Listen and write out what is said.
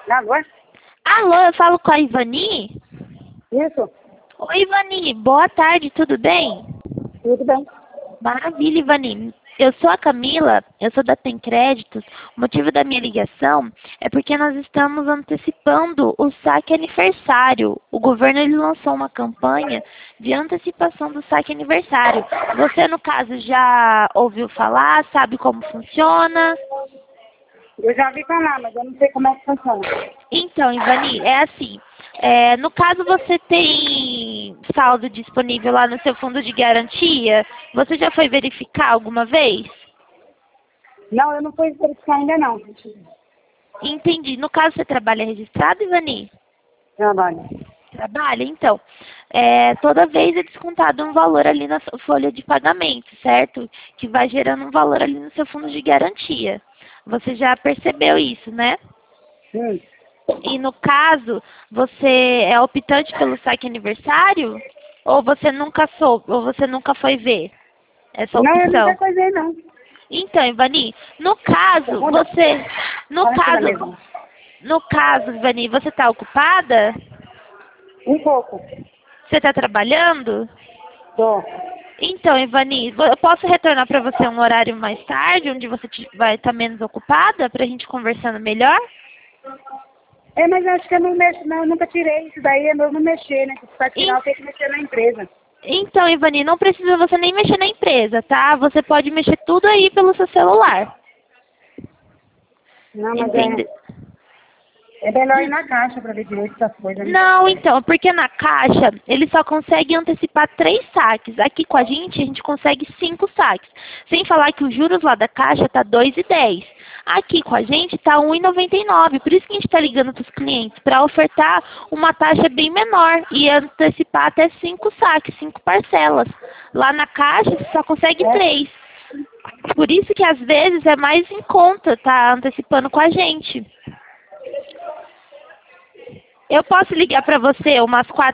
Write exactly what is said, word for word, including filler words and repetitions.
Alô? Alô, eu falo com a Ivani? Isso? Oi, Ivani, boa tarde, tudo bem? Tudo bem. Maravilha, Ivani. Eu sou a Camila, eu sou da Tem Créditos. O motivo da minha ligação é porque nós estamos antecipando o saque aniversário. O governo ele lançou uma campanha de antecipação do saque aniversário. Você, no caso, já ouviu falar? Sabe como funciona? Eu já ouvi falar, mas eu não sei como é que funciona. Então, Ivani, é assim. É, no caso, você tem saldo disponível lá no seu fundo de garantia? Você já foi verificar alguma vez? Não, eu não fui verificar ainda não. Entendi. No caso, você trabalha registrado, Ivani? Trabalho. Trabalha? Então, é, toda vez é descontado um valor ali na sua folha de pagamento, certo? Que vai gerando um valor ali no seu fundo de garantia. Você já percebeu isso, né? Hum. E no caso, você é optante pelo saque aniversário? Ou você nunca soube, ou você nunca foi ver essa Não, eu opção? nunca coisei não. Então, Ivani, no caso, você, no Fala aqui na caso, mesa. no caso, Ivani, você está ocupada? Um pouco. Você está trabalhando? Tô. Então, Ivani, vo- eu posso retornar para você um horário mais tarde, onde você ti- vai estar menos ocupada, para a gente conversando melhor? É, mas acho que eu não mexo, não, eu nunca tirei isso daí, é meu não mexer, né? Pra tirar, En- eu tenho que mexer na empresa. Então, Ivani, não precisa você nem mexer na empresa, tá? Você pode mexer tudo aí pelo seu celular. Não, mas Entende? é, é melhor ir na caixa pra ver direito essas coisas, né? Não, então, porque na Caixa ele só consegue antecipar três saques. Aqui com a gente, a gente consegue cinco saques. Sem falar que os juros lá da Caixa tá dois e dez. Aqui com a gente tá um e noventa e nove. Por isso que a gente está ligando para os clientes, para ofertar uma taxa bem menor e antecipar até cinco saques, cinco parcelas. Lá na Caixa você só consegue É. três. Por isso que às vezes é mais em conta tá antecipando com a gente. Eu posso ligar para você umas quatro